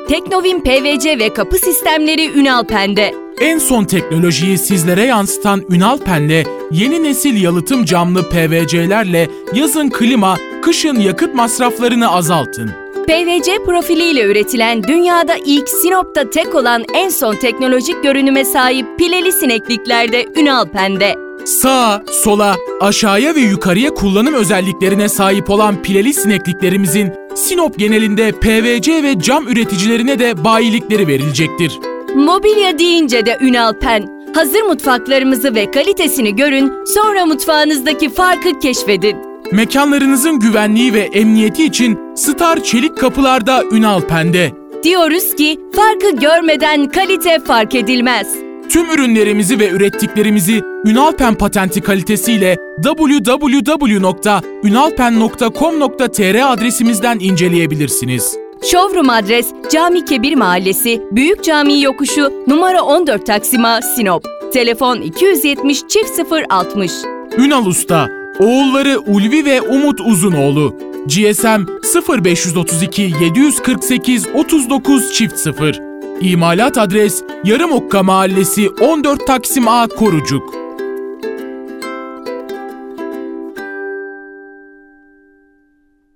Teknovim PVC ve kapı sistemleri Ünalpen'de. En son teknolojiyi sizlere yansıtan Ünalpen'le yeni nesil yalıtım camlı PVC'lerle yazın klima, kışın yakıt masraflarını azaltın. PVC profiliyle üretilen dünyada ilk Sinop'ta tek olan en son teknolojik görünüme sahip pileli sineklikler de Ünalpen'de. Sağa, sola, aşağıya ve yukarıya kullanım özelliklerine sahip olan pileli sinekliklerimizin Sinop genelinde PVC ve cam üreticilerine de bayilikleri verilecektir. Mobilya deyince de Ünalpen. Hazır mutfaklarımızı ve kalitesini görün, sonra mutfağınızdaki farkı keşfedin. Mekanlarınızın güvenliği ve emniyeti için Star Çelik Kapılar'da Ünalpen'de. Diyoruz ki farkı görmeden kalite fark edilmez. Tüm ürünlerimizi ve ürettiklerimizi Ünalpen patenti kalitesiyle www.ünalpen.com.tr adresimizden inceleyebilirsiniz. Showroom adres Cami Kebir Mahallesi, Büyük Cami Yokuşu, numara 14 Taksim, Sinop. Telefon 270 060. Ünal Usta, oğulları Ulvi ve Umut Uzunoğlu. GSM 0532 748 39 0. İmalat adres Yarımokka Mahallesi 14 Taksim A Korucuk.